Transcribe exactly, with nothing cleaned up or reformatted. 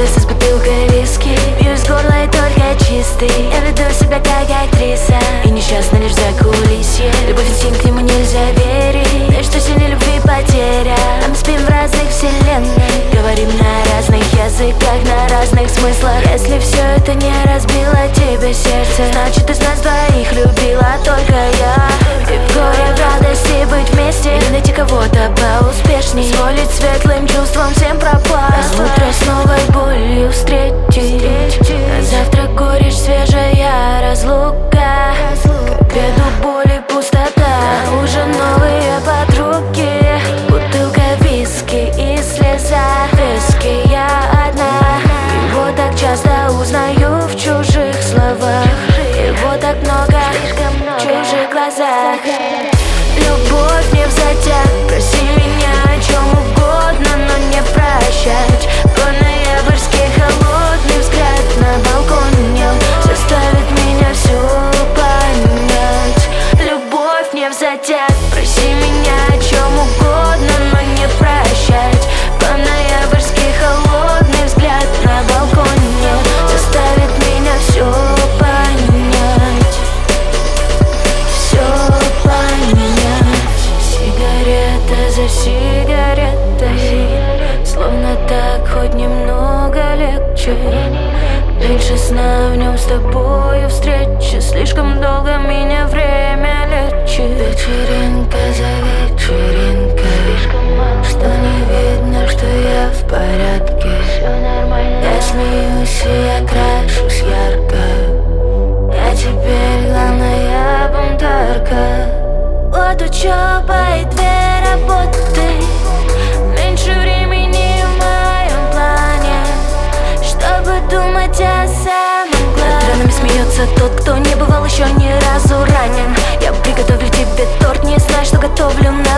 Принцесса с бутылкой виски, пью из горла и только чистый. Я веду себя как актриса и несчастна лишь за кулисье. Любовь инстинкт, к нему нельзя верить. Да что сильнее любви потеря. А мы спим в разных вселенных, говорим на разных языках, на разных смыслах. Если все это не разбило тебе сердце, значит из нас двоих любила только я. И в горе, в радости быть вместе, или найти кого-то поуспешней, позволить светлым чувствам всем пропасть, утро с новой болью встретить. А завтра горечь, свежая разлука, к обеду боль и пустота. Уже новые подруги, бутылка виски и слеза. Виски я одна, его так часто узнаю в чужих словах, его так много в чужих глазах. Любовь не взятя, проси меня о чем угодно, но не прощать. По-ноябрьски холодный взгляд на балконе заставит меня все понять. Любовь не взятя, проси меня о чем угодно, но не прощать. По-ноябрьски холодный взгляд на балконе заставит меня все понять. Все понять. Сигарета за сигаретой, словно так хоть немного легче. Меньше сна в нем с тобою встречи, слишком долго меня время лечит. Вечеринка за вечеринкой, что не видно, что я в порядке. Я смеюсь и я крашусь ярко, я теперь главная бунтарка. От учебы и две работы, меньше времени в моем плане, чтобы думать о самом главном. Над ранами смеется тот, кто не бывал еще ни разу ранен. Я приготовлю тебе торт, не знаю, что готовлю на